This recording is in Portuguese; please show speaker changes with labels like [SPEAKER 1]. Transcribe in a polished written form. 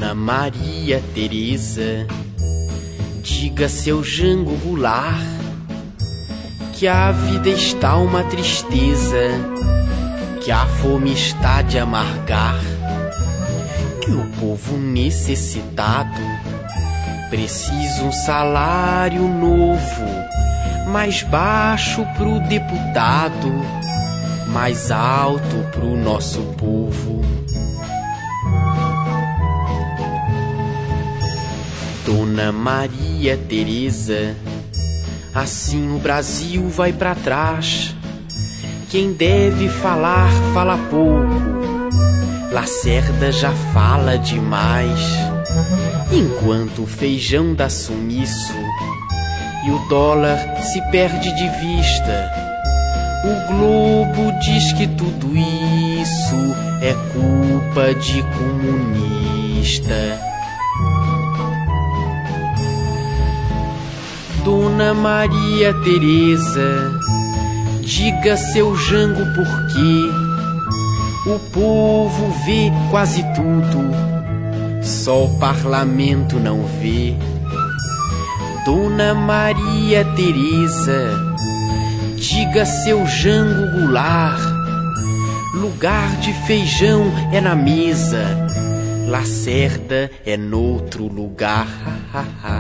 [SPEAKER 1] Dona Maria Teresa, diga seu Jango Goulart que a vida está uma tristeza, que a fome está de amargar, que o povo necessitado precisa um salário novo, mais baixo pro deputado, mais alto pro nosso povo. Dona Maria Teresa, assim o Brasil vai pra trás. Quem deve falar, fala pouco. Lacerda já fala demais. Enquanto o feijão dá sumiço e o dólar se perde de vista, o Globo diz que tudo isso é culpa de comunista. Dona Maria Teresa, diga seu Jango por quê o povo vê quase tudo, só o parlamento não vê. Dona Maria Teresa, diga seu Jango Goulart, lugar de feijão é na mesa, Lacerda é noutro lugar.